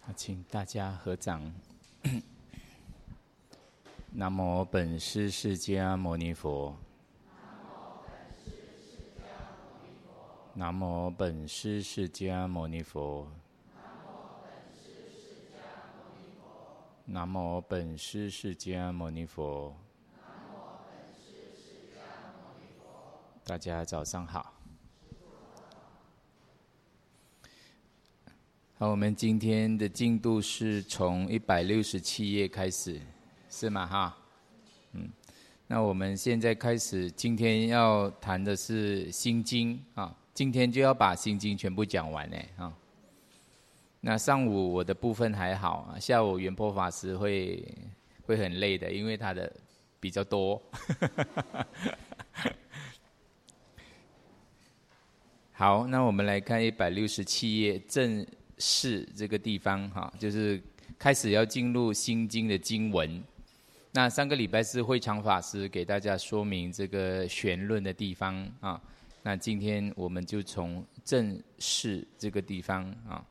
好，请大家合掌。南无本师释迦牟尼佛。南无本师释迦牟尼佛。南无本师释迦牟尼佛。大家早上好。好，我们今天的进度是从167页开始，是吗？哈，那我们现在开始，今天要谈的是心经啊，今天就要把心经全部讲完呢啊。那上午我的部分还好，下午圆波法师会很累的，因为他的比较多。好，那我们来看167页正式这个地方哈，就是开始要进入心经的经文。那上个礼拜是慧常法师给大家说明这个玄论的地方啊，那今天我们就从正式这个地方啊，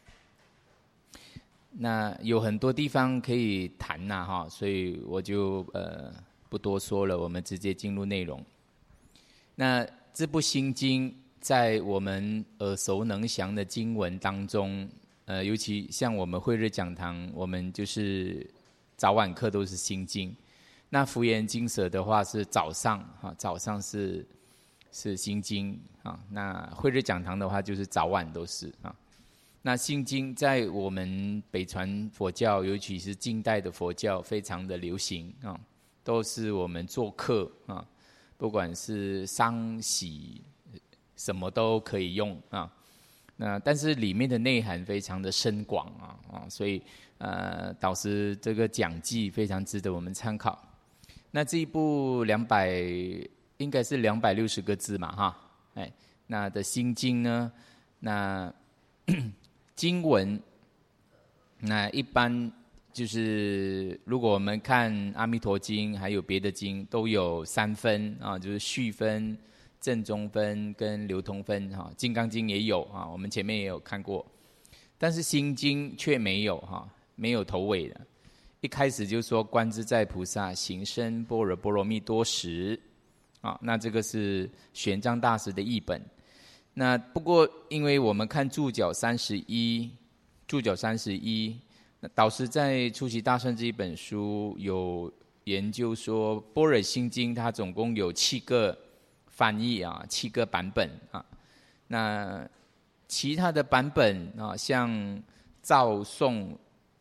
那有很多地方可以谈呐哈，所以我就不多说了，我们直接进入内容。那这部心经在我们耳熟能详的经文当中，尤其像我们慧日讲堂，我们就是早晚课都是心经。那福严经舍的话是早上早上是心经啊。那慧日讲堂的话就是早晚都是啊。那心经在我们北传佛教，尤其是近代的佛教，非常的流行啊，都是我们做课啊，不管是丧喜，什么都可以用啊。那但是里面的内涵非常的深广啊，所以导师这个讲记非常值得我们参考。那这一部应该是260个字嘛哈，那的心经呢，那经文，那一般就是如果我们看阿弥陀经还有别的经都有3分啊，就是序分、正中分跟流通分哈。金刚经也有啊，我们前面也有看过，但是心经却没有哈，没有头尾的。一开始就说观自在菩萨行深般若波罗蜜多时啊，那这个是玄奘大师的译本。那不过因为我们看注脚31，那导师在出席大圣这一本书有研究说，般若心经它总共有7个翻译啊，7个版本啊。那其他的版本啊，像赵宋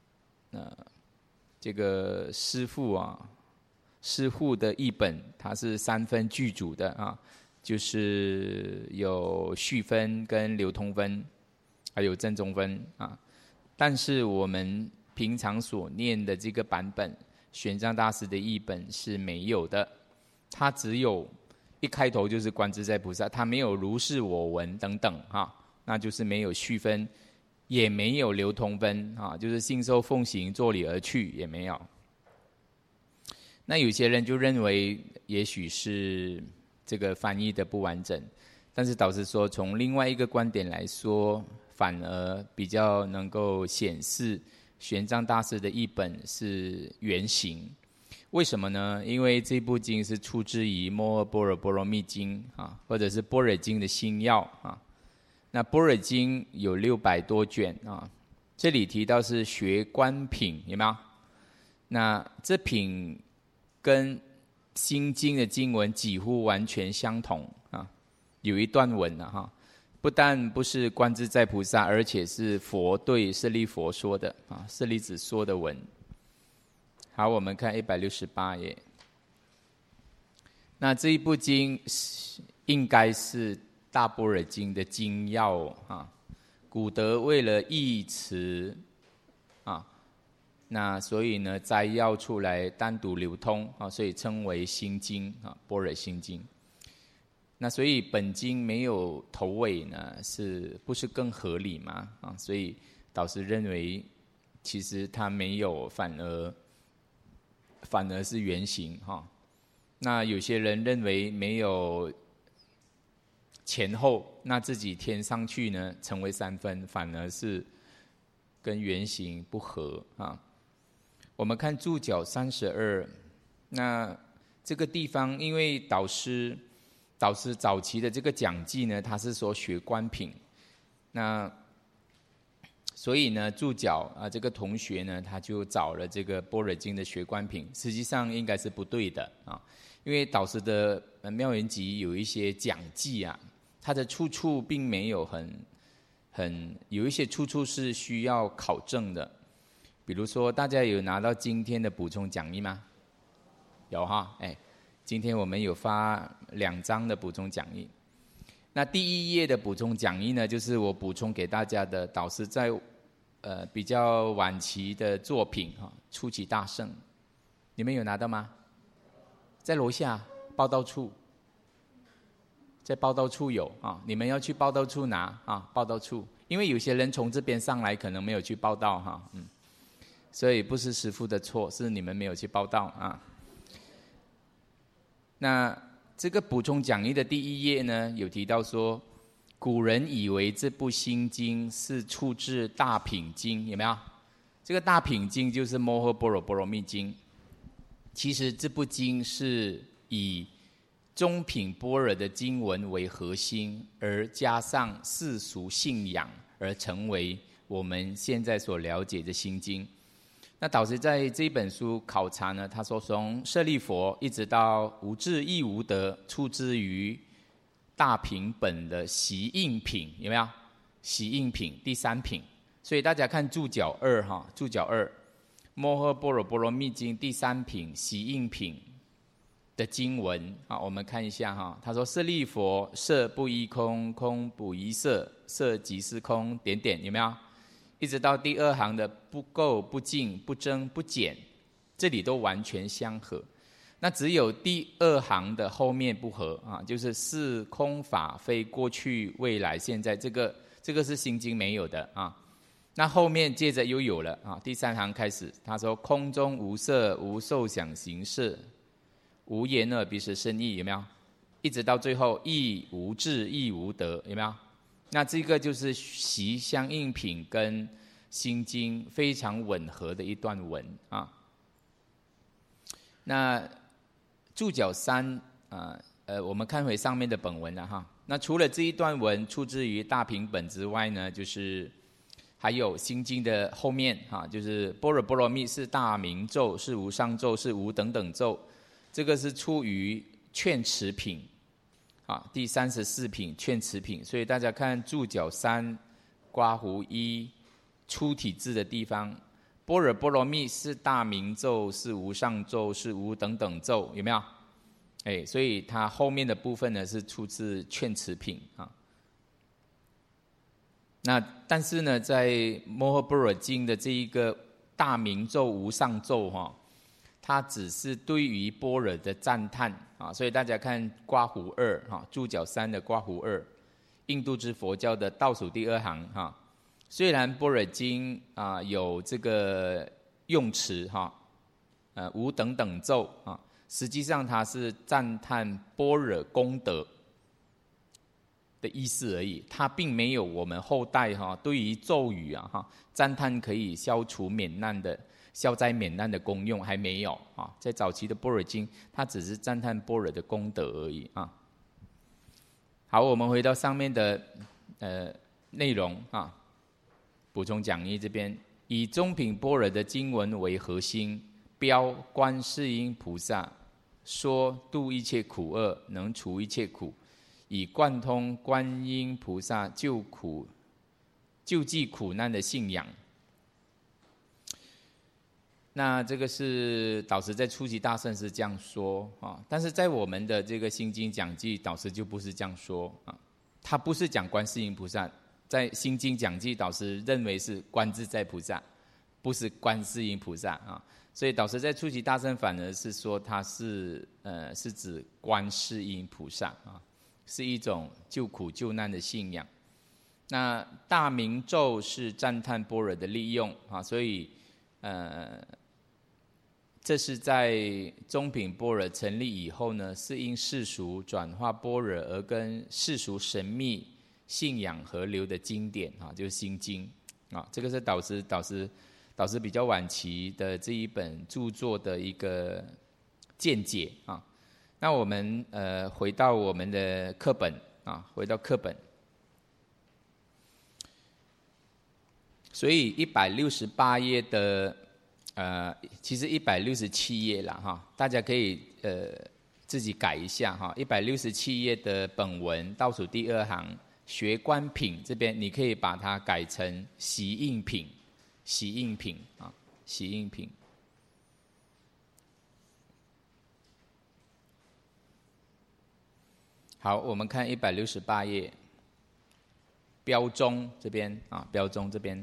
这个师父的译本，它是3分具足的啊，就是有序分跟流通分，还有正中分啊。但是我们平常所念的这个版本，玄奘大师的译本是没有的，它只有一开头就是观自在菩萨，它没有如是我闻等等哈，那就是没有序分，也没有流通分啊，就是信受奉行作礼而去也没有。那有些人就认为也许是这个翻译的不完整，但是导师说从另外一个观点来说，反而比较能够显示玄奘大师的译本是原型。为什么呢？因为这部经是出自于《摩诃般若波罗蜜经》啊，或者是《般若经》的心要啊。那《般若经》有600多卷啊，这里提到是学观品，有没有？那这品跟心经的经文几乎完全相同啊。有一段文哈，不但不是观自在菩萨，而且是佛对舍利佛说的啊，舍利子说的文。好，我们看168页。那这一部经应该是大般若经的精要啊。古德为了译词啊，那所以呢摘要出来单独流通啊，所以称为心经啊，般若心经。那所以本经没有头尾呢，是不是更合理吗？啊，所以导师认为，其实它没有，反而是原型哈。那有些人认为没有前后，那自己添上去呢，成为3分，反而是跟原型不合啊。我们看注脚32，那这个地方因为导师早期的这个讲记呢，他是说学观品，那所以呢注脚这个同学呢，他就找了这个般若经的学观品，实际上应该是不对的啊，因为导师的妙言集有一些讲记啊，它的出处并没有有一些出处是需要考证的，比如说大家有拿到今天的补充讲义吗？有哈，今天我们有发2张的补充讲义。那第1页的补充讲义呢，就是我补充给大家的导师在比较晚期的作品哈，出奇大圣，你们有拿到吗？在楼下报道处，在报道处有啊，你们要去报道处拿啊，报道处，因为有些人从这边上来可能没有去报道哈，所以不是师父的错，是你们没有去报道啊。那这个补充讲义的第1页呢，有提到说，古人以为这部心经是出自大品经，有没有？这个大品经就是摩诃般若波罗蜜经。其实这部经是以中品般若的经文为核心，而加上世俗信仰，而成为我们现在所了解的心经。那导师在这本书考察呢，他说从舍利佛一直到无智亦无得，出自于大品本的习应品，有没有？习应品第3品，所以大家看注脚2哈，注脚2，摩诃般若波罗蜜经第3品习应品的经文啊，我们看一下哈。他说舍利佛，色不异空，空不异色，色即是空，点点，有没有？一直到第2行的不垢不净不增不减，这里都完全相合。那只有第2行的后面不合啊，就是是空法，非过去未来现在，这个是心经没有的啊。那后面接着又有了啊，第3行开始，他说空中无色，无受想行识，无眼耳鼻舌身意，有没有？一直到最后亦无智亦无得，有没有？那这个就是习相应品跟心经非常吻合的一段文啊。那注脚3我们看回上面的本文了哈。那除了这一段文出自于大品本之外呢，就是还有心经的后面哈，就是般若波罗蜜是大明咒，是无上咒，是无等等咒，这个是出于劝持品。第34品劝持品，所以大家看注脚3刮胡1出体字的地方，般若波罗蜜是大明咒，是无上咒，是无等等咒，有没有？所以它后面的部分呢是出自劝持品啊。那但是呢，在摩诃般若经的这一个大明咒、无上咒哈，它只是对于般若的赞叹啊，所以大家看刮胡2哈，注脚3的刮胡2，印度之佛教的倒数第2行哈。虽然般若经有这个用词哈，无等等咒啊，实际上它是赞叹般若功德的意思而已，它并没有我们后代对于咒语赞叹可以消除免难的消灾免难的功用，还没有啊。在早期的般若经，它只是赞叹般若的功德而已啊。好，我们回到上面的内容啊，补充讲义这边，以中品般若的经文为核心，标观世音菩萨，说度一切苦厄，能除一切苦，以贯通观音菩萨救济苦难的信仰。那这个是导师在初级大圣是这样说啊，但是在我们的这个心经讲记，导师就不是这样说啊，他不是讲观世音菩萨，在心经讲记，导师认为是观自在菩萨，不是观世音菩萨啊，所以导师在初级大圣反而是说他是指观世音菩萨啊，是一种救苦救难的信仰。那大明咒是赞叹般若的利用啊，所以这是在中品般若成立以后呢，是因世俗转化般若而跟世俗神秘信仰合流的经典啊，就是心经。 啊，这个是导师比较晚期的这一本著作的一个见解啊。那我们回到我们的课本啊，回到课本。所以168页的其实167页啦哈，大家可以自己改一下哈。167页的本文倒数第2行学观品这边，你可以把它改成习应品，习应品啊，习应品。好，我们看168页标中这边啊，标中这边。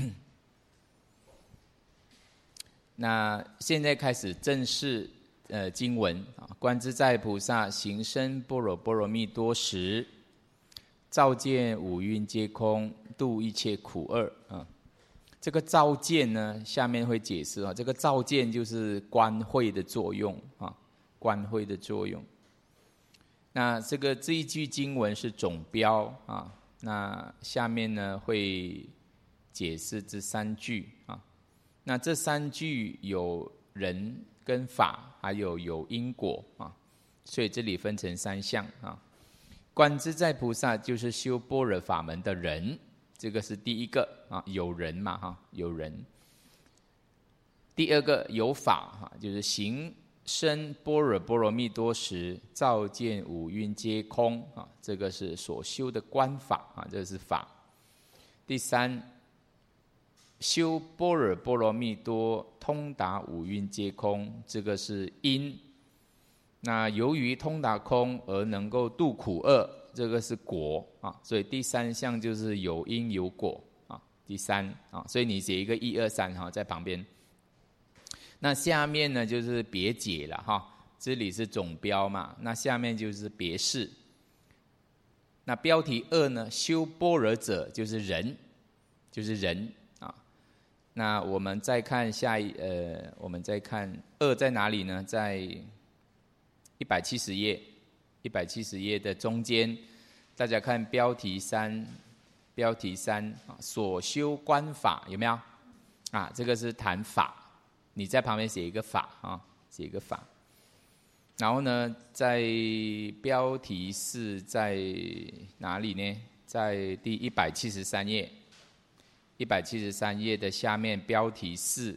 那现在开始正式经文啊，观自在菩萨行深般若波罗蜜多时，照见五蕴皆空，度一切苦厄啊。这个照见呢，下面会解释啊，这个照见就是观慧的作用啊，观慧的作用。那这一句经文是总标啊，那下面呢会解释这3句啊。那这3句有人跟法，还有因果啊，所以这里分成3项啊。观自在菩萨就是修般若法门的人，这个是第一个啊，有人嘛哈，有人。第二个有法哈，就是行深般若波罗蜜多时，照见五蕴皆空啊，这个是所修的观法啊，这是法。第3，修般若波罗蜜多，通达五蕴皆空，这个是因。那由于通达空而能够度苦厄，这个是果啊。所以第3项就是有因有果啊。第3啊，所以你写一个1、2、3哈，在旁边。那下面呢就是别解了哈，这里是总标嘛，那下面就是别释。那标题2呢，修般若者就是人，就是人。那我们再看我们再看2在哪里呢？在170页，170页的中间，大家看标题3啊，所修观法有没有？啊，这个是谈法，你在旁边写一个法啊，写一个法。然后呢，在标题4在哪里呢？在第173页。173页的下面标题4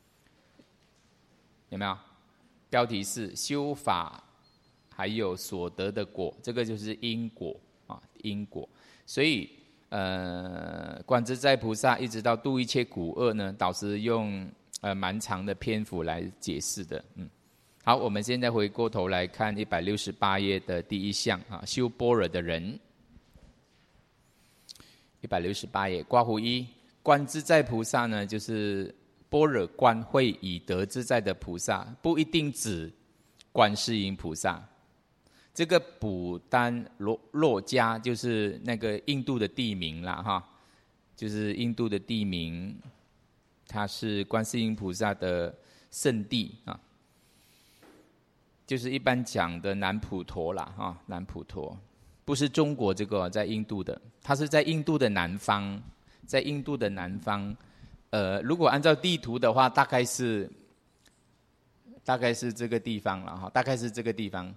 有没有？标题4修法还有所得的果，这个就是因果啊，因果。所以观自在菩萨一直到度一切苦厄呢，导师用蛮长的篇幅来解释的。好，我们现在回过头来看168页的第1项啊，修般若的人。168页括弧1。观自在菩萨呢，就是般若观慧以得自在的菩萨，不一定指观世音菩萨。这个补丹洛迦就是那个印度的地名啦哈，就是印度的地名，它是观世音菩萨的圣地啊，就是一般讲的南普陀啦哈，南普陀不是中国这个，在印度的，它是在印度的南方。在印度的南方，如果按照地图的话，大概是这个地方了哈，大概是这个地方。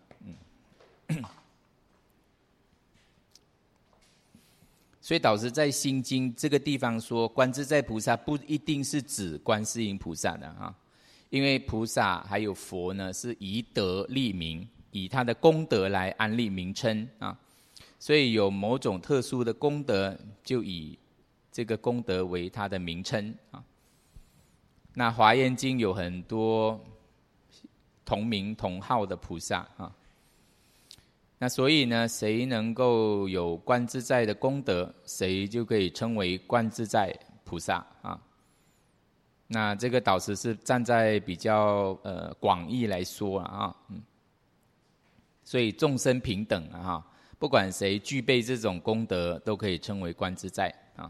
所以导师在心经这个地方说，观自在菩萨不一定是指观世音菩萨的哈，因为菩萨还有佛呢，是以德立名，以他的功德来安立名称啊，所以有某种特殊的功德，就以这个功德为它的名称啊。那华严经有很多同名同号的菩萨啊。那所以呢，谁能够有观自在的功德，谁就可以称为观自在菩萨啊。那这个导师是站在比较广义来说啊，所以众生平等啊，不管谁具备这种功德，都可以称为观自在啊。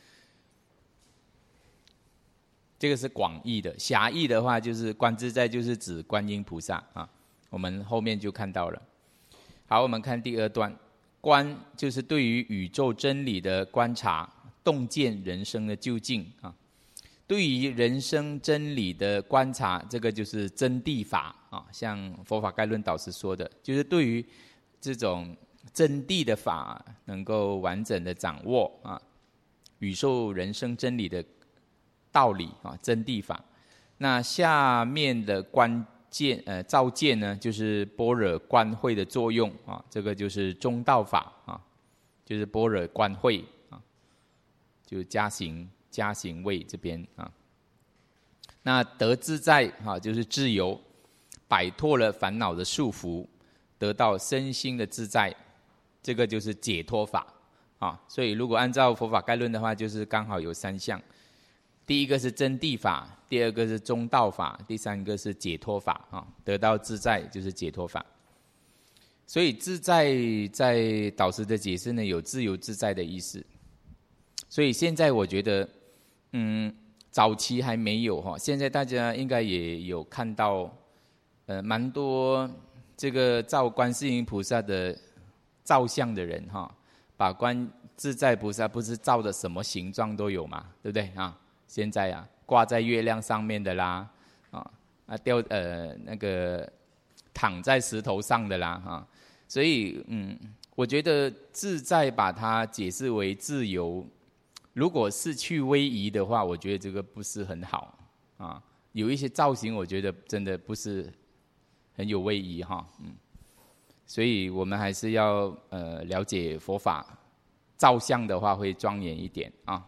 这个是广义的，狭义的话就是观自在就是指观音菩萨啊，我们后面就看到了。好，我们看第2段，观就是对于宇宙真理的观察， 洞见人生的究竟啊。对于人生真理的观察，这个就是真谛法啊。像佛法概论导师说的，就是对于这种真谛的法能够完整的掌握啊，宇受人生真理的道理啊，真谛法。那下面的照见呢，就是般若观慧的作用啊，这个就是中道法啊，就是般若观慧啊，就加行位这边啊。那得自在啊，就是自由，摆脱了烦恼的束缚，得到身心的自在，这个就是解脱法啊。所以如果按照佛法概论的话，就是刚好有3项。第一个是真谛法，第二个是中道法，第三个是解脱法啊。得到自在就是解脱法。所以自在在导师的解释呢，有自由自在的意思。所以现在我觉得，早期还没有哈，现在大家应该也有看到，蛮多这个照观世音菩萨的照相的人哈，把观自在菩萨不是照的什么形状都有嘛，对不对啊？现在啊，挂在月亮上面的啦，那个躺在石头上的啦，哈，所以我觉得自在把它解释为自由，如果是去威仪的话，我觉得这个不是很好啊。有一些造型，我觉得真的不是很有威仪哈，所以我们还是要了解佛法，照相的话会庄严一点啊，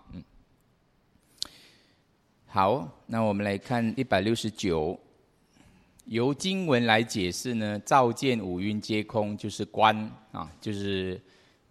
好，那我们来看169，由经文来解释呢，照见五蕴皆空就是观啊，就是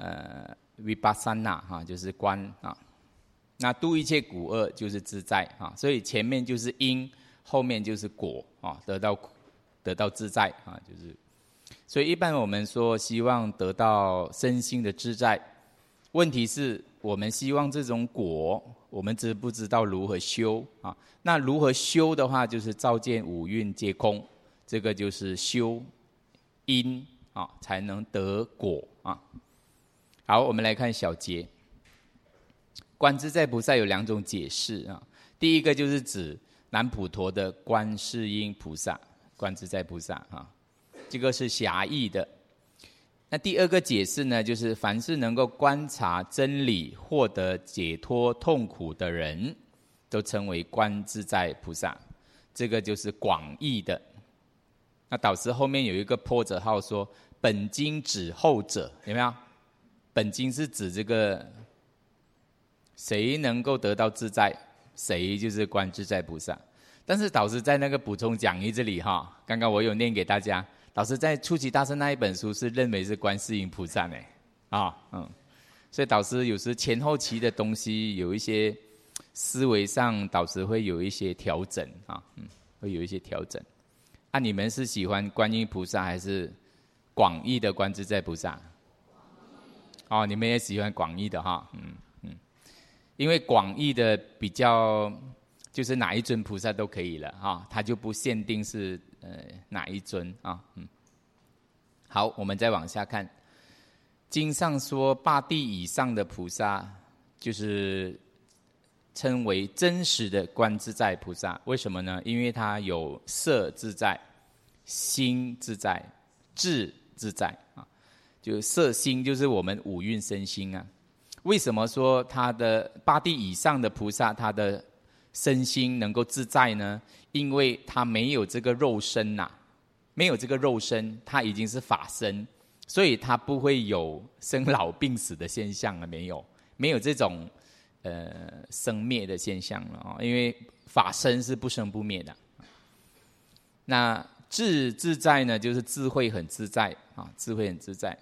vipassana 哈，就是观啊。那度一切苦厄就是自在啊，所以前面就是因，后面就是果啊，得到自在啊，就是。所以一般我们说希望得到身心的自在，问题是我们希望这种果，我们知不知道如何修啊？那如何修的话，就是照见五蕴皆空，这个就是修因啊，才能得果啊。好，我们来看小节。观自在菩萨有2种解释啊，第一个就是指南普陀的观世音菩萨，观自在菩萨啊，这个是狭义的。那第二个解释呢，就是凡是能够观察真理、获得解脱痛苦的人，都称为观自在菩萨，这个就是广义的。那导师后面有一个破折号说，本经指后者，有没有？本经是指这个谁能够得到自在，谁就是观自在菩萨。但是导师在那个补充讲义这里哈，刚刚我有念给大家，导师在初期大圣那一本书是认为是观世音菩萨呢，所以导师有时前后期的东西有一些思维上，导师会有一些调整啊，会有一些调整。你们是喜欢观音菩萨还是广义的观自在菩萨？你们也喜欢广义的哈，因为广义的比较就是哪一尊菩萨都可以了哈，它就不限定是哪一尊啊，好，我们再往下看，经上说8地以上的菩萨就是称为真实的观自在菩萨，为什么呢？因为它有色自在、心自在、智自在啊，就色心就是我们五蕴身心啊。为什么说他的8地以上的菩萨，他的身心能够自在呢？因为他没有这个肉身呐，没有这个肉身，他已经是法身，所以他不会有生老病死的现象了，没有这种生灭的现象了啊，因为法身是不生不灭的。那智自在呢，就是智慧很自在啊，智慧很自在。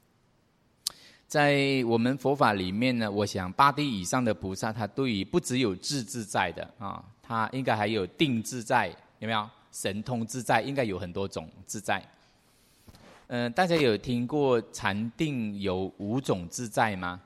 在我们佛法里面呢，我想8地以上的菩萨，他对于不只有智自在的啊，他应该还有定自在，有没有？神通自在，应该有很多种自在。大家有听过禅定有5种自在吗？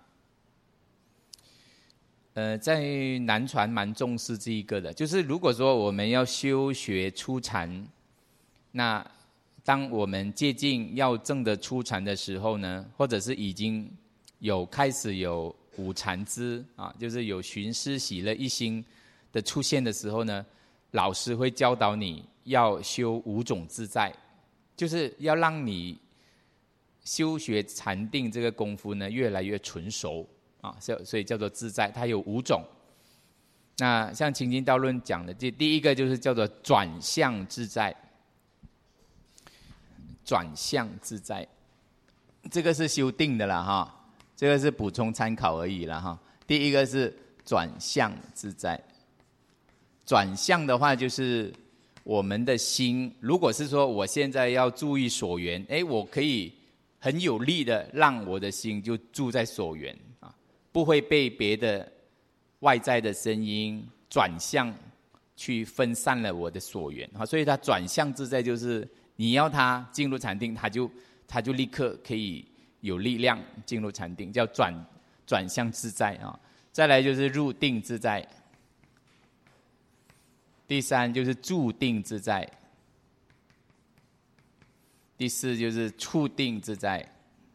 在南传蛮重视这一个的，就是如果说我们要修学初禅，那当我们接近要证的初禅的时候呢，或者是已经开始有五禅支啊，就是有寻思喜乐一心的出现的时候呢，老师会教导你要修五种自在，就是要让你修学禅定这个功夫呢越来越纯熟啊，所以叫做自在，它有五种。那像清净道论讲的，这第一个就是叫做转向自在，转向自在，这个是修定的啦哈，这个是补充参考而已啦哈。第一个是转向自在，转向的话就是我们的心，如果是说我现在要注意所缘，我可以很有力的让我的心就住在所缘啊，不会被别的外在的声音转向去分散了我的所缘啊，所以它转向自在就是你要它进入禅定，它就立刻可以有力量进入禅定，叫转向自在啊。再来就是入定自在，第三就是住定自在，第四就是处定自在，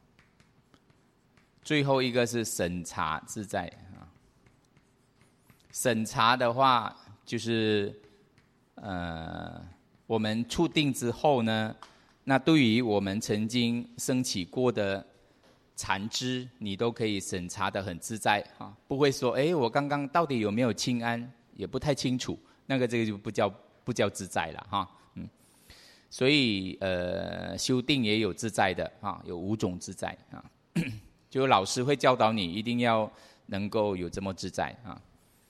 最后一个是审查自在啊。审查的话就是我们处定之后呢，那对于我们曾经升起过的禅知，你都可以审查得很自在啊，不会说我刚刚到底有没有清安，也不太清楚，那个这个就不叫自在了哈。所以修定也有自在的啊，有五种自在啊，就老师会教导你一定要能够有这么自在啊。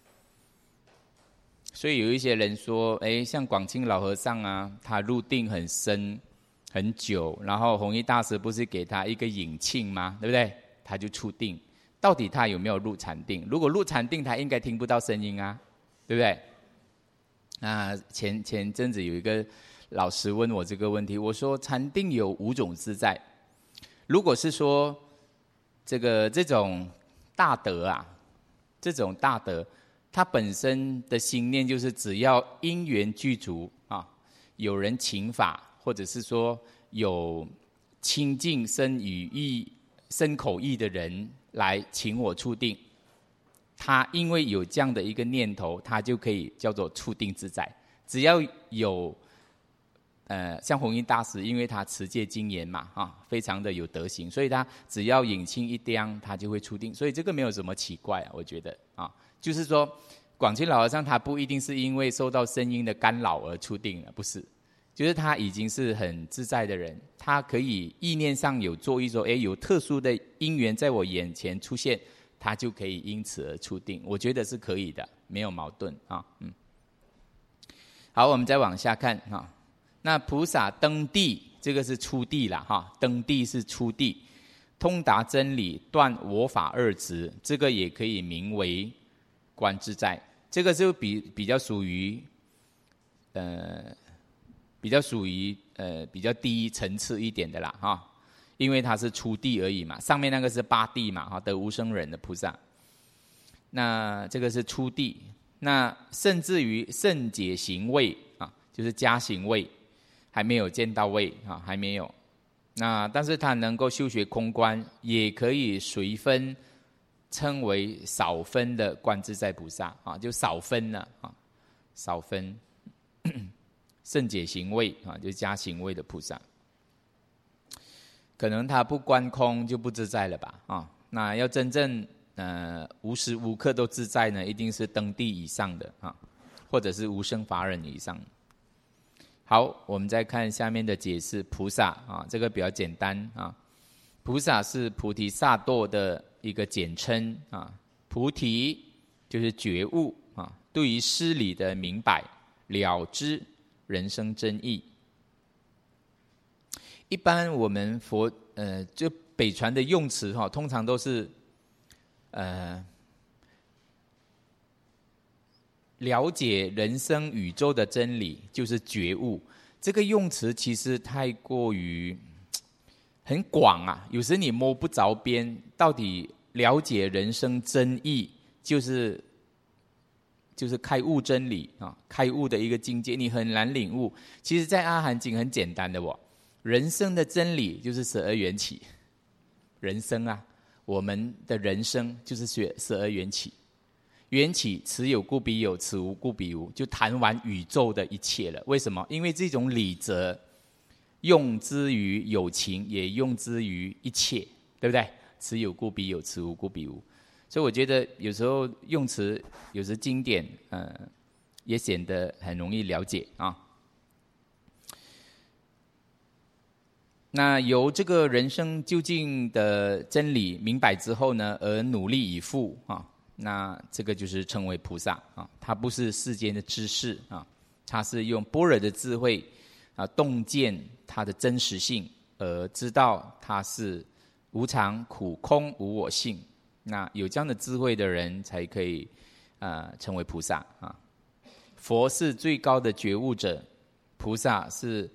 所以有一些人说，像广清老和尚啊，他入定很深很久，然后弘一大师不是给他一个引磬吗？对不对？他就触定，到底他有没有入禅定？如果入禅定，他应该听不到声音啊，对不对？那前阵子有一个老师问我这个问题，我说禅定有五种自在，如果是说这种大德啊，这种大德，他本身的心念就是只要因缘具足啊，有人请法，或者是说有亲近身语意、身口意的人来请我触定，他因为有这样的一个念头，他就可以叫做触定自在。只要有像弘一大师，因为他持戒精严嘛非常的有德行，所以他只要引磬一叮，他就会触定，所以这个没有什么奇怪我觉得就是说广清老和尚他不一定是因为受到声音的干扰而触定了，不是，就是他已经是很自在的人，他可以意念上有作意说有特殊的因缘在我眼前出现，他就可以因此而触定，我觉得是可以的，没有矛盾好，我们再往下看那菩萨登地，这个是出地啦登地是出地，通达真理，断我法二执，这个也可以名为观自在，这个就比较属于比较低层次一点的啦因为它是出地而已嘛，上面那个是八地嘛得无生忍的菩萨，那这个是出地，那甚至于圣解行位就是加行位还没有见到位还没有，那但是他能够修学空观，也可以随分称为少分的观自在菩萨就少分了少分圣解行位就是加行位的菩萨，可能他不观空就不自在了吧那要真正无时无刻都自在呢，一定是登地以上的或者是无生法忍以上。好，我们再看下面的解释，菩萨这个比较简单菩萨是菩提萨埵的一个简称菩提就是觉悟对于事理的明白了知人生真意。一般我们就北传的用词通常都是了解人生宇宙的真理，就是觉悟。这个用词其实太过于很广有时你摸不着边，到底了解人生真意就是开悟真理开悟的一个境界，你很难领悟。其实在阿含经很简单的人生的真理就是12缘起，人生我们的人生就是12缘起。缘起，此有故彼有，此无故彼无，就谈完宇宙的一切了。为什么？因为这种理则用之于有情，也用之于一切，对不对？此有故彼有，此无故彼无。所以我觉得有时候用词，有时经典，也显得很容易了解啊。那由这个人生究竟的真理明白之后呢，而努力以赴啊。那这个就是称为菩萨啊，他不是世间的知识啊，他是用般若的智慧啊，洞见他的真实性，而知道他是无常、苦、空、无我性。那有这样的智慧的人，才可以成为菩萨啊。佛是最高的觉悟者，菩萨是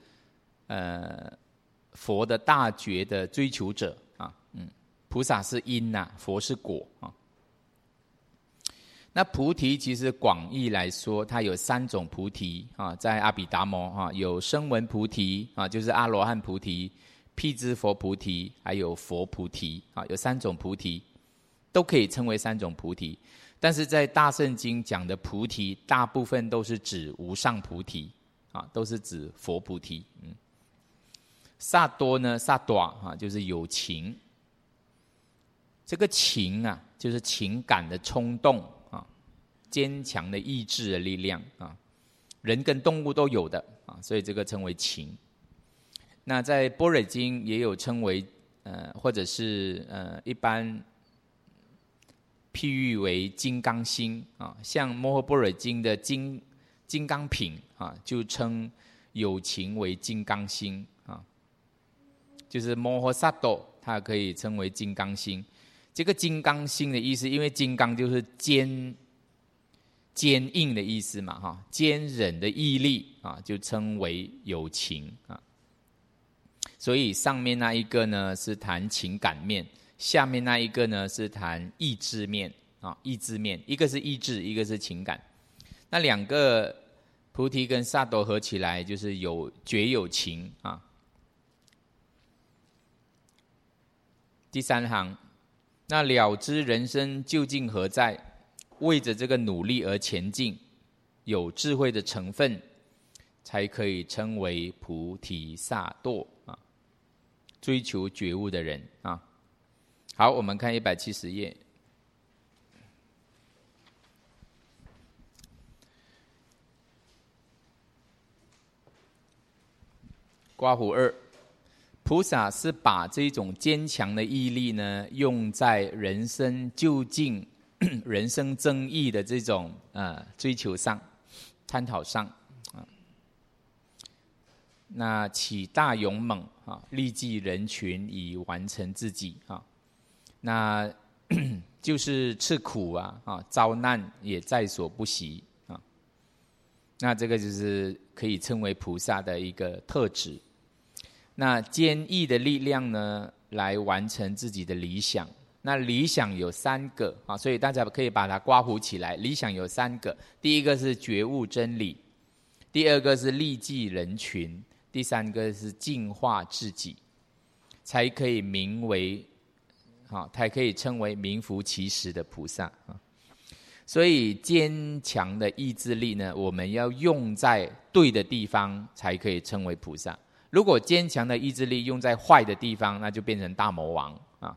佛的大觉的追求者啊。菩萨是因呐，佛是果啊。那菩提其实广义来说，它有3种菩提啊，在阿毗达摩啊，有声闻菩提啊，就是阿罗汉菩提、辟支佛菩提，还有佛菩提啊，有3种菩提，都可以称为3种菩提。但是在大圣经讲的菩提，大部分都是指无上菩提啊，都是指佛菩提。萨多呢，萨多啊，就是有情。这个情啊，就是情感的冲动。坚强的意志的力量啊，人跟动物都有的啊，所以这个称为情。那在般若经也有称为或者是一般譬喻为金刚心啊，像摩诃般若经的金刚品啊，就称有情为金刚心啊，就是摩诃萨埵，它可以称为金刚心。这个金刚心的意思，因为金刚就是坚硬的意思嘛，哈，坚忍的毅力啊，就称为有情啊。所以上面那一个呢是谈情感面，下面那一个呢是谈意志面啊，意志面，一个是意志，一个是情感。那2个菩提跟萨埵合起来，就是有觉有情啊。第3行，那了知人生究竟何在？为着这个努力而前进，有智慧的成分，才可以称为菩提萨埵啊，追求觉悟的人啊。好，我们看170页。刮胡2，菩萨是把这种坚强的毅力呢，用在人生究竟。人生争议的这种追求上、探讨上啊，那起大勇猛啊，利济人群以完成自己啊，那就是吃苦啊，遭难也在所不惜啊，那这个就是可以称为菩萨的一个特质。那坚毅的力量呢，来完成自己的理想。那理想有3个啊，所以大家可以把它刮胡起来。理想有3个，第一个是觉悟真理，第2个是利济人群，第3个是净化自己，才可以才可以称为名副其实的菩萨啊。所以坚强的意志力呢，我们要用在对的地方，才可以称为菩萨。如果坚强的意志力用在坏的地方，那就变成大魔王啊。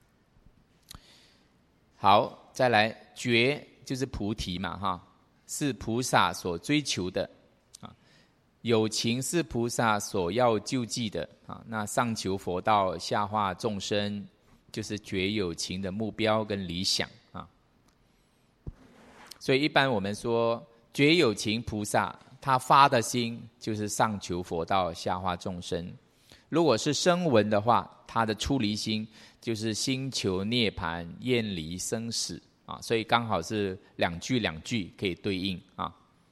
好，再来觉就是菩提嘛，哈，是菩萨所追求的啊。有情是菩萨所要救济的啊。那上求佛道，下化众生，就是觉有情的目标跟理想啊。所以一般我们说觉有情菩萨，他发的心就是上求佛道，下化众生。如果是声闻的话，他的出离心就是心求涅槃，厌离生死啊，所以刚好是两句可以对应啊。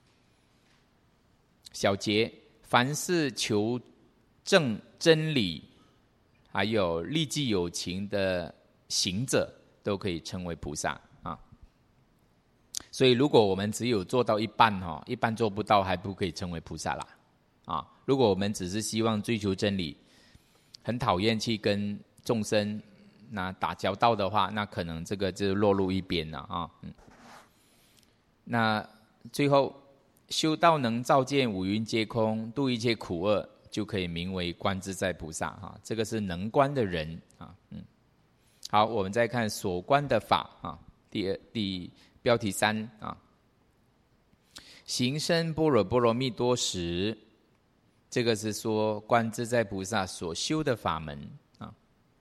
小节，凡是求证真理，还有利济有情的行者，都可以称为菩萨啊。所以如果我们只有做到一半一半做不到，还不可以称为菩萨啦啊。如果我们只是希望追求真理，很讨厌去跟众生那打交道的话，那可能这个就落入一边了啊。那最后修道能照见五蕴皆空，度一切苦厄，就可以名为观自在菩萨哈。这个是能观的人啊。好，我们再看所观的法啊。标题3啊，行深般若波罗蜜多时，这个是说观自在菩萨所修的法门啊。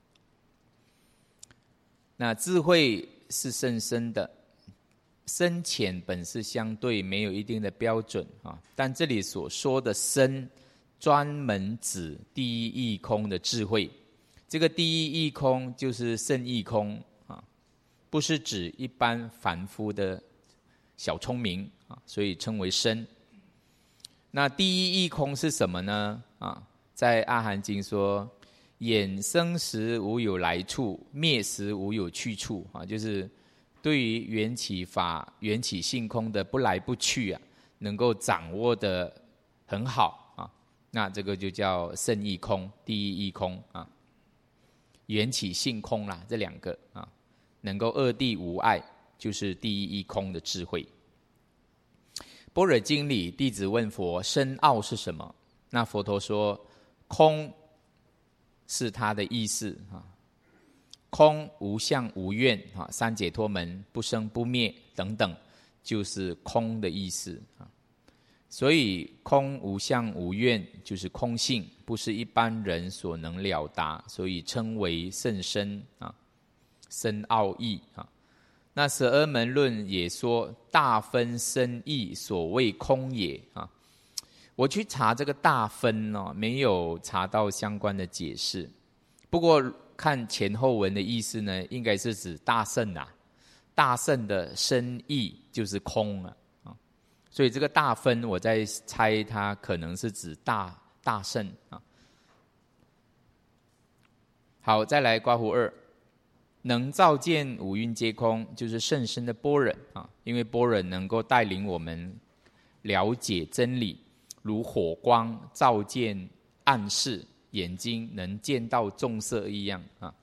那智慧是甚深的，深浅本是相对，没有一定的标准啊。但这里所说的深，专门指第一义空的智慧。这个第一义空就是圣义空啊，不是指一般凡夫的小聪明啊，所以称为深。那第一义空是什么呢？啊，在阿含经说，眼生时无有来处，灭时无有去处啊，就是对于缘起法、缘起性空的不来不去啊，能够掌握的很好啊，那这个就叫圣义空、第一义空啊，缘起性空啦，这两个啊，能够二谛无碍，就是第一义空的智慧。般若经里，弟子问佛：深奥是什么？那佛陀说，空是它的意思啊。空无相无愿啊，三解脱门不生不灭等等，就是空的意思啊。所以空无相无愿就是空性，不是一般人所能了达，所以称为甚深啊，深奥义啊。那12门论也说，大分深义，所谓空也啊。我去查这个大分哦，没有查到相关的解释。不过看前后文的意思呢，应该是指大圣啊，大圣的深义就是空啊。所以这个大分，我在猜它可能是指大圣啊。好，再来刮胡2。能照见五蕴皆空，就是甚深的般若啊！因为般若能够带领我们了解真理，如火光照见暗室，眼睛能见到众色一样啊。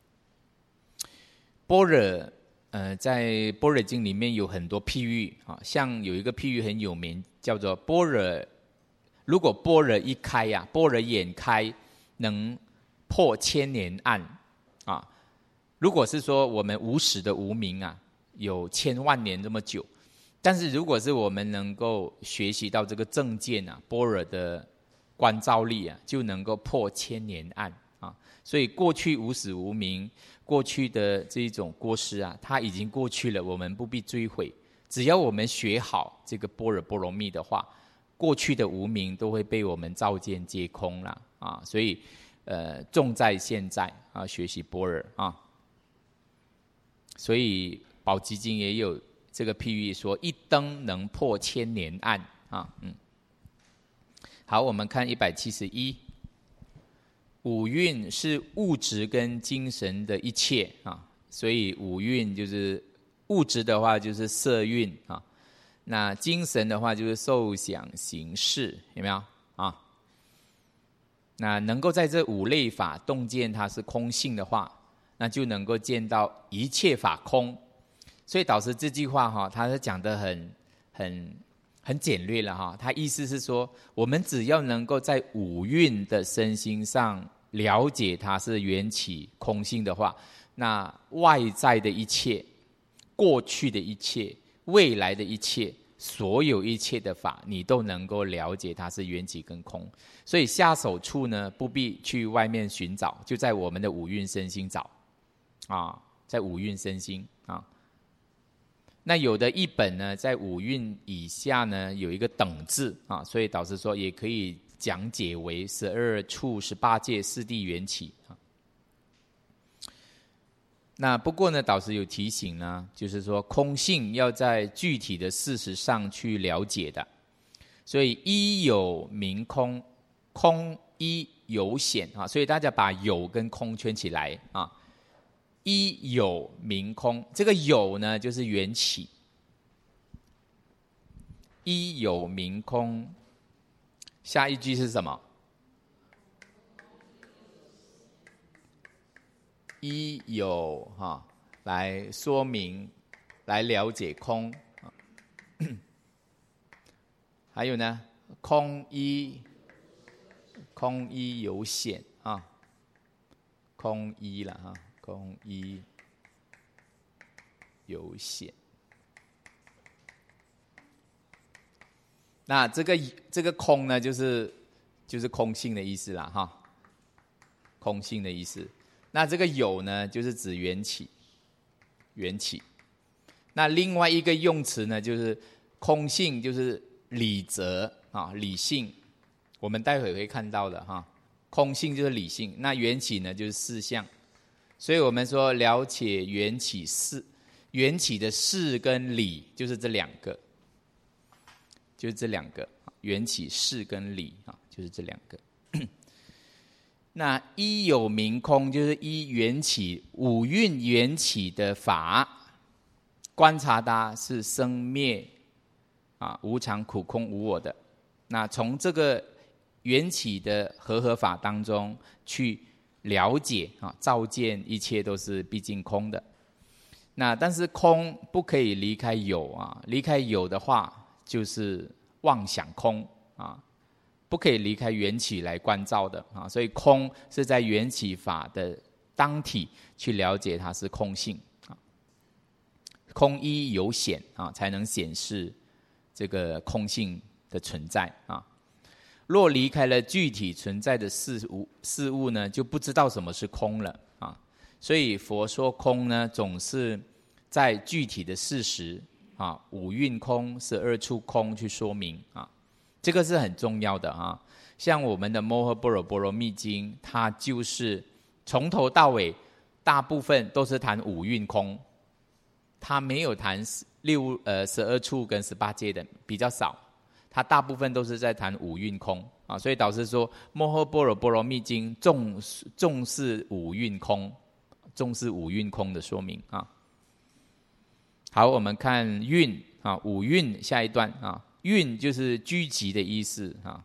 般若，在般若经里面有很多譬喻啊，像有一个譬喻很有名，叫做般若。如果般若一开呀，般若眼开，能破千年暗啊。如果是说我们无始的无明啊，有千万年这么久，但是如果是我们能够学习到这个正见啊，般若的观照力啊，就能够破千年暗啊。所以过去无始无明，过去的这一种过失啊，它已经过去了，我们不必追悔。只要我们学好这个般若波罗蜜的话，过去的无明都会被我们照见皆空了啊。所以重在现在啊，学习般若啊。所以宝积经也有这个譬喻说，一灯能破千年暗啊。好，我们看171。五蕴是物质跟精神的一切啊，所以五蕴就是物质的话就是色蕴啊，那精神的话就是受想行识，有没有啊？那能够在这五类法洞见它是空性的话，那就能够见到一切法空。所以导师这句话哈，他是讲得很简略了哈。他意思是说，我们只要能够在五蕴的身心上了解它是缘起空性的话，那外在的一切、过去的一切、未来的一切，所有一切的法，你都能够了解它是缘起跟空。所以下手处呢，不必去外面寻找，就在我们的五蕴身心找啊，在五蕴身心啊。那有的译本呢，在五蕴以下呢有一个等字啊，所以导师说也可以讲解为12处18界四谛缘起啊。那不过呢，导师有提醒呢，就是说空性要在具体的事实上去了解的。所以一有明空，空一有显啊，所以大家把有跟空圈起来啊。一有明空，这个有呢就是缘起。一有明空，下一句是什么？ 依有来说明，来了解空。还有呢，空依有显啊，空依了哈，空依有显。那这个空呢，就是空性的意思啦哈，空性的意思。那这个有呢，就是指缘起。那另外一个用词呢，就是空性，就是理则啊，理性。我们待会会看到的哈，空性就是理性，那缘起呢就是事相。所以我们说了解缘起事，缘起的事跟理就是这两个，缘起事跟理啊，就是这两个。那依有明空，就是依缘起五蕴缘起的法，观察它是生灭啊，无常苦空无我的。那从这个缘起的和合法当中去了解啊，照见一切都是毕竟空的。那但是空不可以离开有啊，离开有的话就是妄想空啊。不可以离开缘起来观照的啊，所以空是在缘起法的当体去了解它是空性啊，空依有显啊，才能显示这个空性的存在啊。若离开了具体存在的事物呢，就不知道什么是空了啊。所以佛说空呢，总是在具体的事实啊，五蕴空、12处空去说明啊。这个是很重要的啊，像我们的《摩诃般若波罗蜜经》，它就是从头到尾，大部分都是谈五蕴空，它没有谈12处跟18界的，比较少，它大部分都是在谈五蕴空啊。所以导师说，《摩诃般若波罗蜜经》重视五蕴空，重视五蕴空的说明啊。好，我们看蕴啊，五蕴下一段啊。蕴就是聚集的意思啊，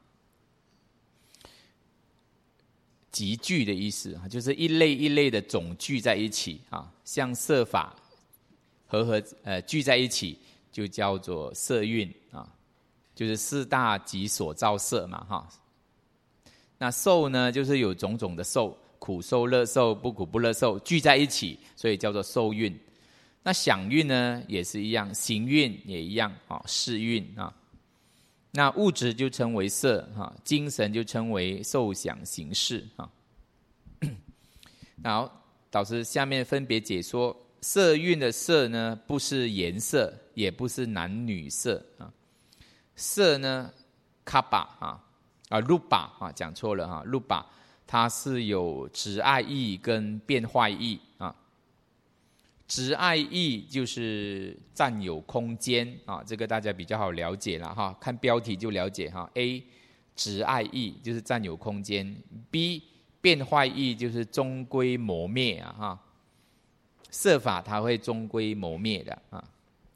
集聚的意思啊，就是一类一类的总聚在一起啊，像色法聚在一起，就叫做色蕴啊，就是四大集所造色嘛哈。那受呢，就是有种种的受，苦受、乐受、不苦不乐受聚在一起，所以叫做受蕴。那想蕴呢，也是一样，行蕴也一样啊，识蕴啊。那物质就称为色哈，精神就称为受想行识哈。然后导师下面分别解说，色蕴的色呢，不是颜色，也不是男女色啊。色呢，卡巴鲁巴啊，讲错了哈，鲁巴它是有执爱意跟变坏意啊。执爱意就是占有空间啊，这个大家比较好了解了哈，看标题就了解哈。A 执爱意就是占有空间 ，B 变坏意就是终归磨灭啊哈，色法它会终归磨灭的啊。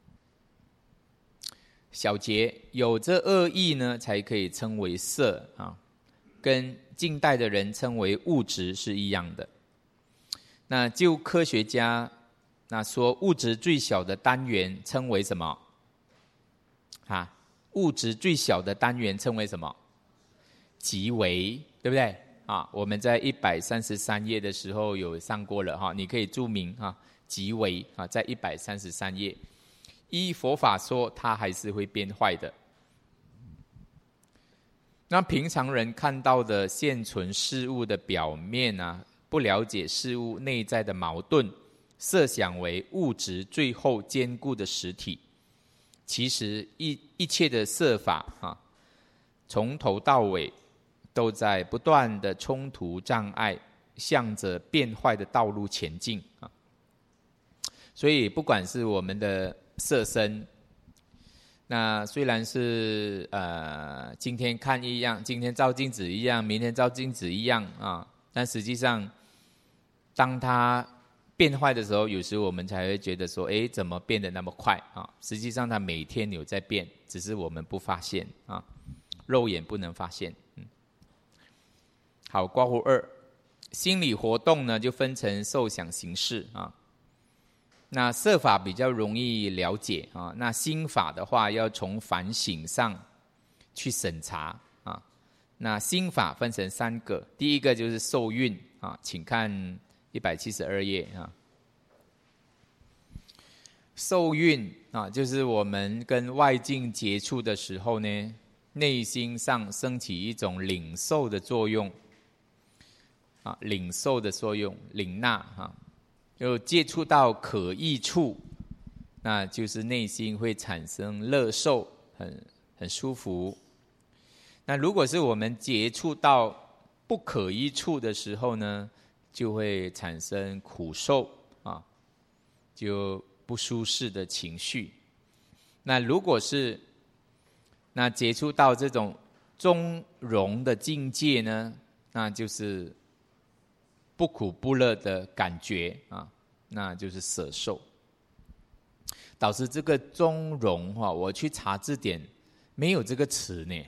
小节有这恶意呢，才可以称为色啊，跟近代的人称为物质是一样的。那就科学家。那说物质最小的单元称为什么？物质最小的单元称为什么？极微，对不对？我们在133页的时候有上过了哈，你可以注明极微在133页。依佛法说，它还是会变坏的。那平常人看到的现存事物的表面不了解事物内在的矛盾。设想为物质最后坚固的实体，其实一切的色法从头到尾都在不断的冲突障碍，向着变坏的道路前进啊。所以不管是我们的色身，那虽然是今天看一样，今天照镜子一样，明天照镜子一样啊，但实际上当它变坏的时候，有时我们才会觉得说，怎么变得那么快啊？实际上它每天有在变，只是我们不发现啊，肉眼不能发现。好，括弧2， 心理活动呢就分成受想行识啊。那色法比较容易了解啊，那心法的话要从反省上去审查啊。那心法分成3个，第一个就是受蕴啊，请看172页啊。受蕴啊，就是我们跟外境接触的时候呢，内心上升起一种领受的作用啊，领受的作用，领纳啊。就接触到可益处，那就是内心会产生乐受，很舒服。那如果是我们接触到不可益处的时候呢，就会产生苦受啊，就不舒适的情绪。那如果是接触到这种中庸的境界呢，那就是不苦不乐的感觉啊，那就是舍受。导致这个中庸我去查字典没有这个词呢，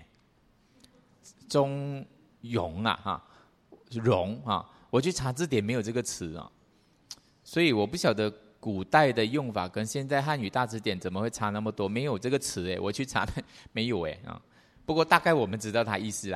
中庸庸我去查字典没有这个词啊，所以我不晓得古代的用法跟现在汉语大词典怎么会差那么多，没有这个词我去查没有不过大概我们知道它意思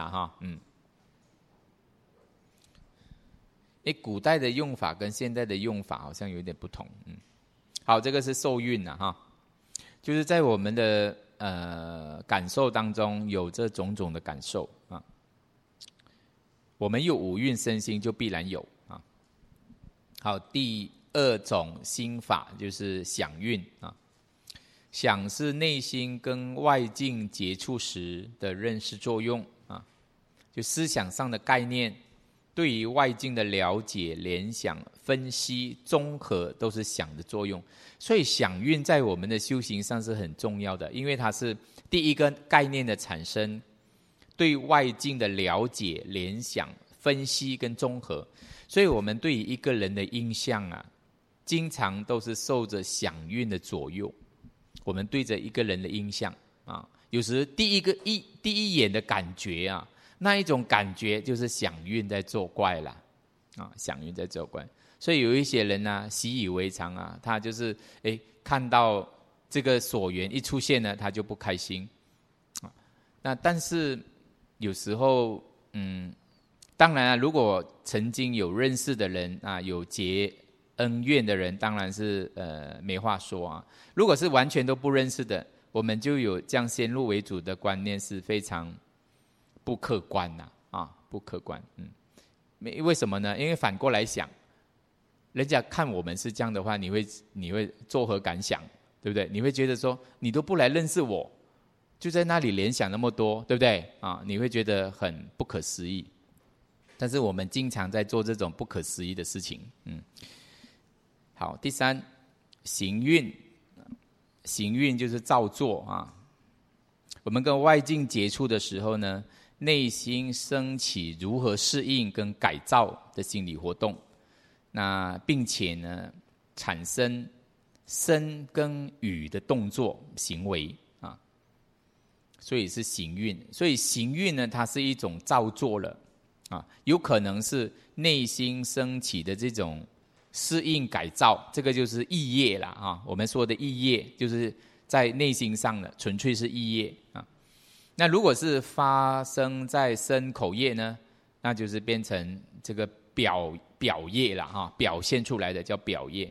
古代的用法跟现在的用法好像有点不同。好，这个是受蕴就是在我们的感受当中有这种种的感受啊。我们有5蕴身心就必然有啊。好，第2种心法就是想蕴啊。想是内心跟外境接触时的认识作用啊，就思想上的概念。对于外境的了解、联想、分析、综合，都是想的作用。所以想蕴在我们的修行上是很重要的，因为它是第一个概念的产生，对外境的了解、联想、分析跟综合。所以我们对于一个人的印象经常都是受着想蕴的左右。我们对着一个人的印象有时第一眼的感觉那一种感觉就是想蕴在作怪啦想蕴在作怪。所以有一些人习以为常他就是看到这个所缘一出现呢，他就不开心那但是有时候当然如果曾经有认识的人有结恩怨的人，当然是没话说如果是完全都不认识的，我们就有这样先入为主的观念，是非常不客观不客观。为什么呢？因为反过来想，人家看我们是这样的话，你会作何感想？对不对？你会觉得说，你都不来认识我，就在那里联想那么多，对不对你会觉得很不可思议。但是我们经常在做这种不可思议的事情。好，第3，行蕴。行蕴就是造作我们跟外境接触的时候呢，内心升起如何适应跟改造的心理活动，那并且呢产生身跟语的动作行为所以是行蕴。所以行蕴呢，它是一种造作了有可能是内心升起的这种适应改造，这个就是意业啦我们说的意业就是在内心上的，纯粹是意业那如果是发生在身口业呢，那就是变成这个表业啦表现出来的叫表业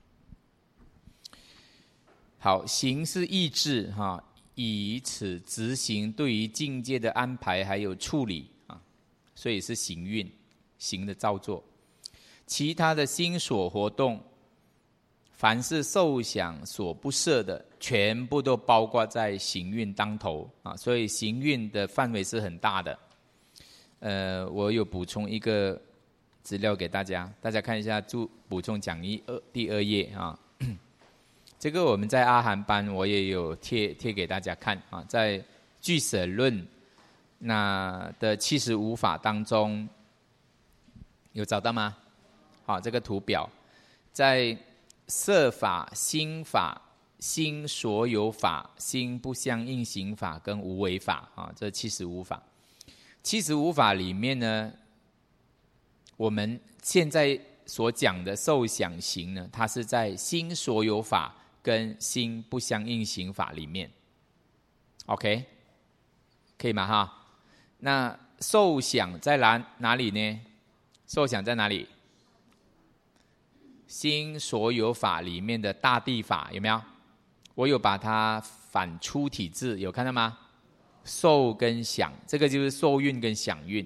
好，行是意志以此执行对于境界的安排还有处理所以是行蕴，行的造作。其他的心所活动，凡是受想所不摄的，全部都包括在行蕴当头所以行蕴的范围是很大的。我有补充一个资料给大家，大家看一下补充讲义第2页这个我们在阿含班我也有贴给大家看在俱舍论那的75法当中，有找到吗？好，这个图表在色法、心法、心所有法、心不相应行法跟无为法这75法。75法里面呢， 我们现在所讲的受想行呢，它是在心所有法跟心不相应行法里面 ，OK， 可以吗？哈，那受想在哪里呢？受想在哪里？心所有法里面的大地法有没有？我有把它反出体字，有看到吗？受跟想，这个就是受蕴跟想蕴。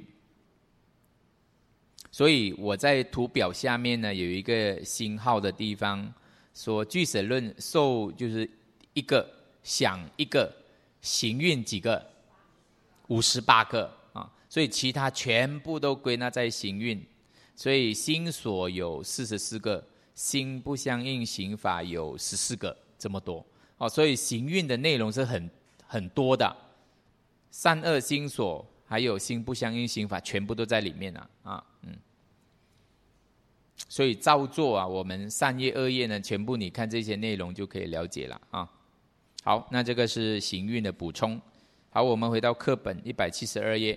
所以我在图表下面呢有一个星号的地方，说俱舍论受就是一个，想一个，行蕴几个？58个啊，所以其他全部都归纳在行蕴。所以心所有44个，心不相应行法有14个，这么多哦。所以行蕴的内容是很多的，善恶心所还有心不相应行法全部都在里面啊。所以照做啊，我们善业恶业呢，全部你看这些内容就可以了解了啊。好，那这个是行蕴的补充。好，我们回到课本172页，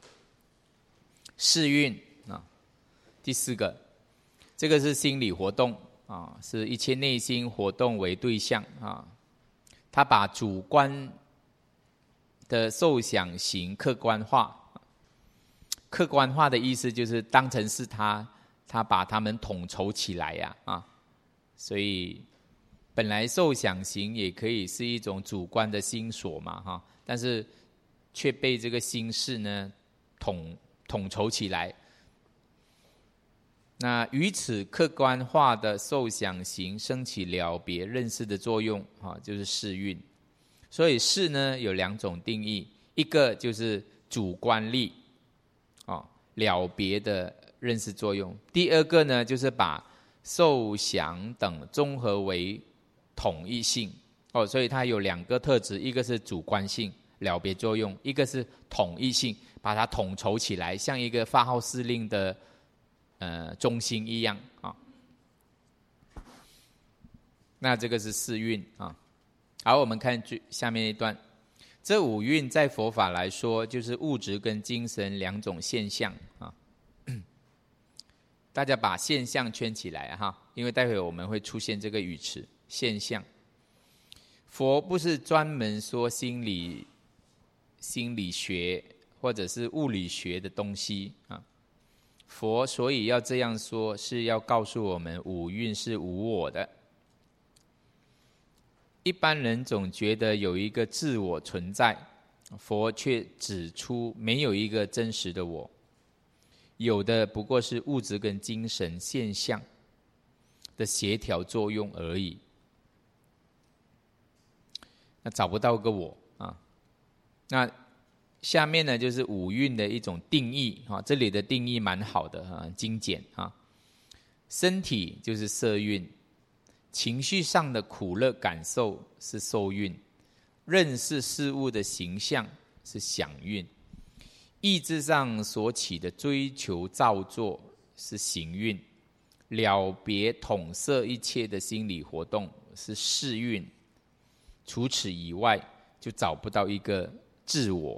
识蕴啊，第4个，这个是心理活动啊，是一切内心活动为对象啊。他把主观的受想行客观化，客观化的意思就是当成是他把他们统筹起来啊，所以本来受想行也可以是一种主观的心所嘛哈，但是却被这个心识呢统筹起来。那于此客观化的受想行升起了别认识的作用啊，就是识蕴。所以识呢有2种定义，一个就是主观力啊，了别的认识作用。第二个呢，就是把受想等综合为统一性哦，所以它有2个特质，一个是主观性了别作用，一个是统一性，把它统筹起来，像一个发号施令的中心一样啊。那这个是识蕴啊。好，我们看下面一段，这5蕴在佛法来说，就是物质跟精神2种现象啊。大家把现象圈起来哈，因为待会我们会出现这个语词现象。佛不是专门说心理学或者是物理学的东西啊。佛所以要这样说，是要告诉我们5蕴是无我的。一般人总觉得有一个自我存在，佛却指出没有一个真实的我，有的不过是物质跟精神现象的协调作用而已。那找不到个我啊。那下面呢就是5蕴的一种定义啊，这里的定义蛮好的啊，精简啊。身体就是色蕴，情绪上的苦乐感受是受蕴，认识事物的形象是想蕴，意志上所起的追求造作是行蕴，了别统摄一切的心理活动是识蕴。除此以外，就找不到一个自我。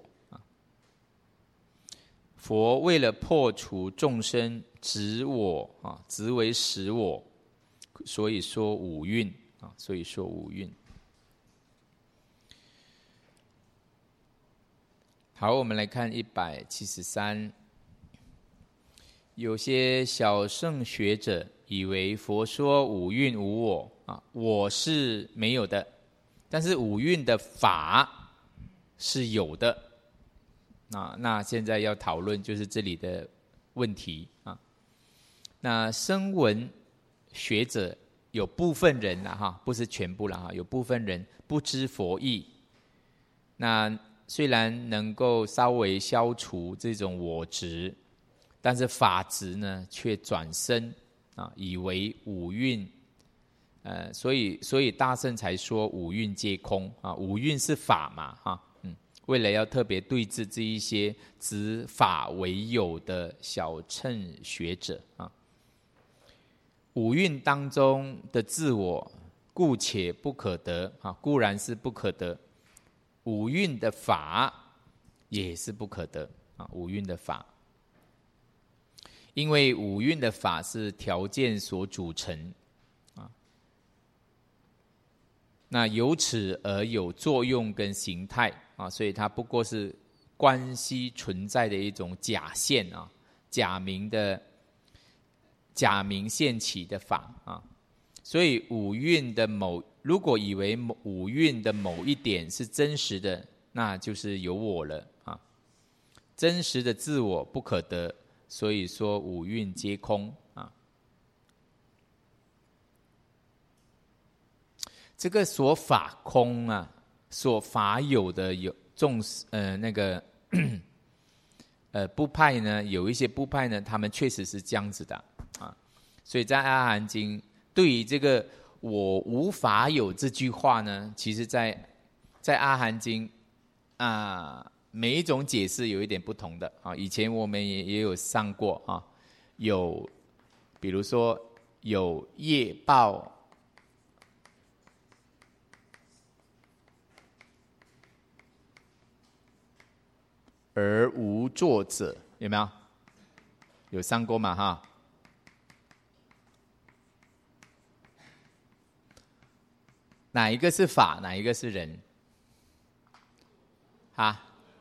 佛为了破除众生执我啊，执为实我，所以说5蕴啊，所以说5蕴。好，我们来看173。有些小乘学者以为佛说5蕴无我啊，我是没有的，但是5蕴的法是有的。那现在要讨论就是这里的问题啊。那声闻学者有部分人啦哈，不是全部啦哈，有部分人不知佛意。那虽然能够稍微消除这种我执，但是法执呢却转身啊，以为5蕴，所以大乘才说5蕴皆空啊，5蕴是法嘛哈。为了要特别对治这一些执法为有的小乘学者啊，5蕴当中的自我故且不可得啊，固然是不可得，5蕴的法也是不可得啊，5蕴的法， 因为五蕴的法是条件所组成啊，那由此而有作用跟形态啊，所以它不过是关系存在的一种假现啊，假名现起的法啊，所以五蕴的如果以为五蕴的某一点是真实的，那就是有我了啊，真实的自我不可得。所以说五蕴皆空啊，这个所法空啊，所法有的部派呢，有一些部派呢，他们确实是这样子的啊，所以在阿含经对于这个我无法有这句话呢，其实在阿含经啊。每一种解释有一点不同的啊，以前我们也有上过啊，比如说有业报而无作者，有没有？有上过嘛哈？哪一个是法，哪一个是人？啊？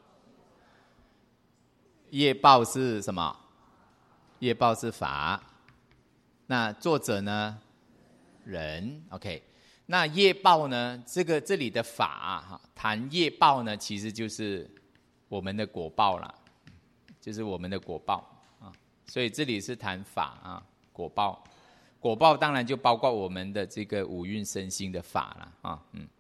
业报是什么？业报是法，那作者呢？人。OK， 那业报呢？这里的法谈业报呢，其实就是我们的果报啦，就是我们的果报啊。所以这里是谈法啊，果报。果报当然就包括我们的这个五蕴身心的法啦啊，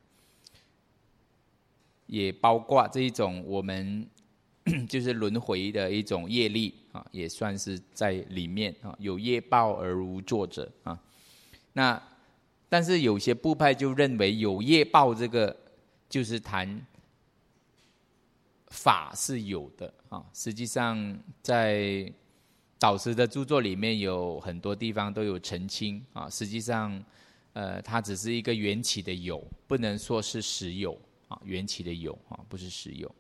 也包括这一种我们。就是轮回的一种业力啊，也算是在里面啊，有业报而无作者啊。那但是有些部派就认为有业报这个就是谈法是有的啊。实际上在导师的著作里面有很多地方都有澄清啊。实际上它只是一个缘起的有，不能说是实有啊，缘起的有啊，不是实有。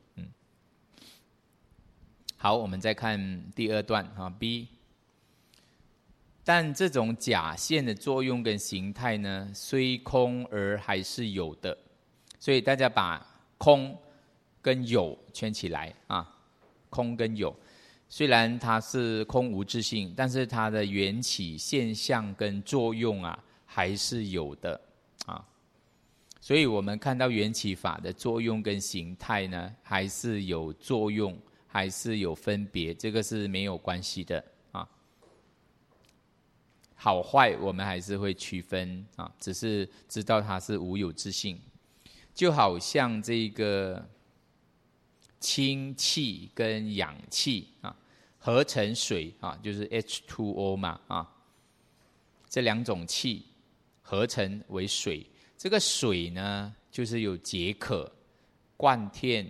好，我们再看第二段B。但这种假现的作用跟形态呢，虽空而还是有的。所以大家把空跟有圈起来啊，空跟有，虽然它是空无自性，但是它的缘起现象跟作用啊，还是有的啊。所以我们看到缘起法的作用跟形态呢，还是有作用。还是有分别，这个是没有关系的啊。好坏我们还是会区分啊，只是知道它是无有自性。就好像这个氢气跟氧气啊合成水啊，就是 H2O 嘛啊，这两种气合成为水，这个水呢就是有解渴、灌甜。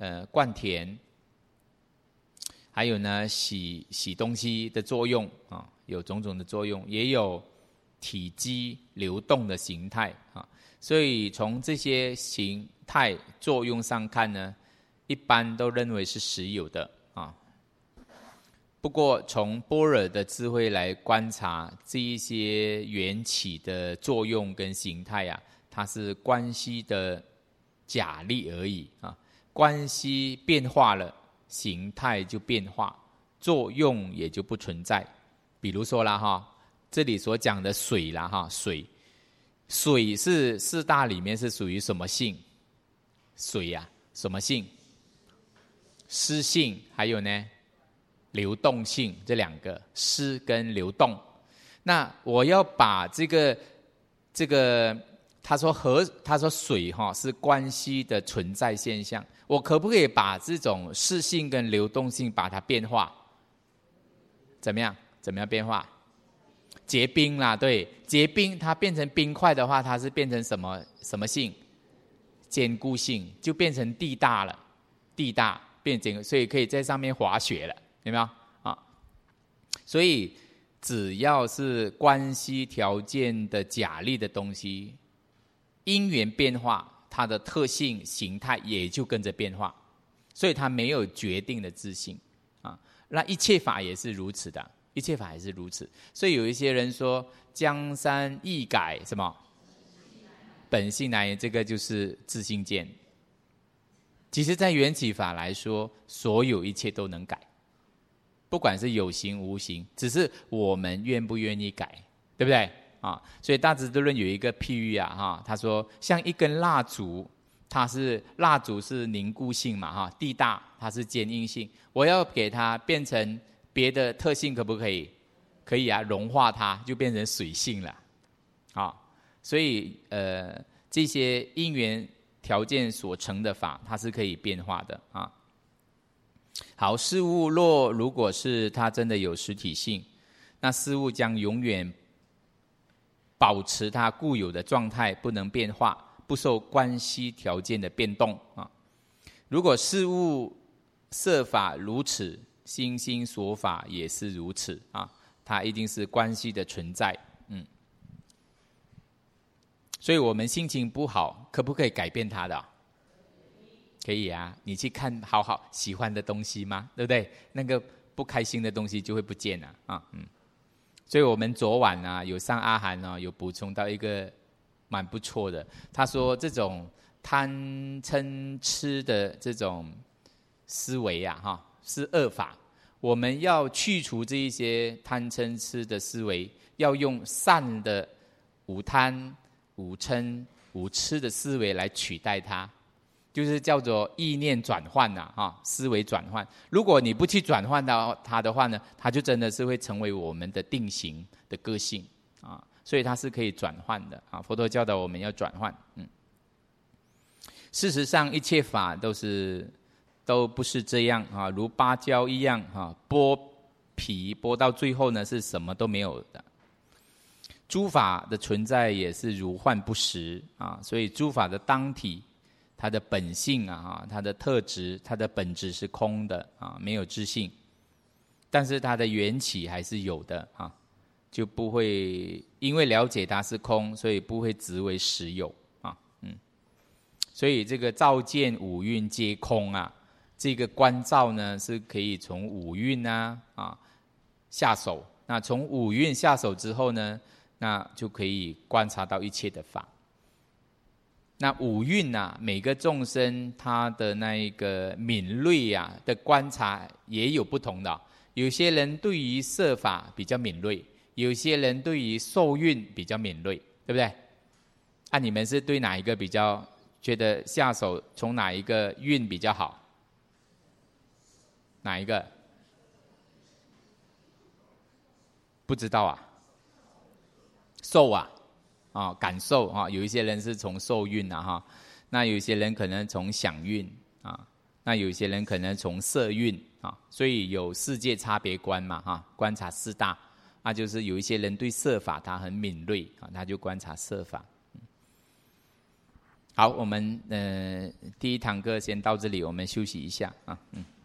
还有呢，洗东西的作用啊，有种种的作用，也有体积流动的形态啊。所以从这些形态作用上看呢，一般都认为是实有的啊。不过从般若的智慧来观察这一些缘起的作用跟形态啊，它是关系的假立而已啊，关系变化了。形态就变化，作用也就不存在。比如说啦哈，这里所讲的水啦哈，水是四大里面是属于什么性？水呀，什么性？湿性，还有呢，流动性，这两个湿跟流动。那我要把这个他说水哈是关系的存在现象，我可不可以把这种湿性跟流动性把它变化？怎么样变化？结冰啦，对，结冰它变成冰块的话，它是变成什么性？坚固性，就变成地大了，地大变成，所以可以在上面滑雪了，有没有啊？所以只要是关系条件的假立的东西。因缘变化，它的特性形态也就跟着变化，所以它没有决定的自性啊。那一切法也是如此的， 一切法还是如此。所以有一些人说江山易改，什么本性难移，这个就是自性见。其实在缘起法来说，所有一切都能改，不管是有形无形，只是我们愿不愿意改，对不对啊？所以大智度论有一个譬喻啊，他说像一根蜡烛，蜡烛是凝固性嘛，地大它是坚硬性，我要给它变成别的特性，可不可以？可以啊，融化它就变成水性了，所以这些因缘条件所成的法，它是可以变化的啊。好，事物如果是它真的有实体性，那事物将永远保持它固有的状态，不能变化，不受关系条件的变动啊。如果事物色法如此，心心所法也是如此啊，它一定是关系的存在。所以我们心情不好，可不可以改变它的？可以啊，你去看好喜欢的东西吗？对不对？那个不开心的东西就会不见了啊。所以我们昨晚有上阿含有补充到一个蛮不错的。他说这种贪嗔痴的这种思维是恶法，我们要去除这一些贪嗔痴的思维，要用善的无贪无嗔无痴的思维来取代它，就是叫做意念转换思维转换。如果你不去转换到它的话呢，它就真的是会成为我们的定型的个性所以它是可以转换的佛陀教导我们要转换。事实上一切法都不是这样如芭蕉一样剥皮剥到最后呢是什么都没有的。诸法的存在也是如幻不实所以诸法的当体，它的本性它的特质，它的本质是空的没有自性，但是它的缘起还是有的就不会因为了解它是空，所以不会执为实有所以这个照见五蕴皆空这个观照呢是可以从五蕴下手。那从五蕴下手之后呢，那就可以观察到一切的法。那五蕴每个众生他的那一个敏锐的观察也有不同的。有些人对于色法比较敏锐，有些人对于受蕴比较敏锐，对不对？你们是对哪一个比较觉得下手从哪一个蕴比较好？哪一个？不知道受感受有一些人是从受蕴那有一些人可能从想蕴那有一些人可能从色蕴所以有世界差别观嘛观察四大就是有一些人对色法他很敏锐他就观察色法。好，我们第一堂课先到这里，我们休息一下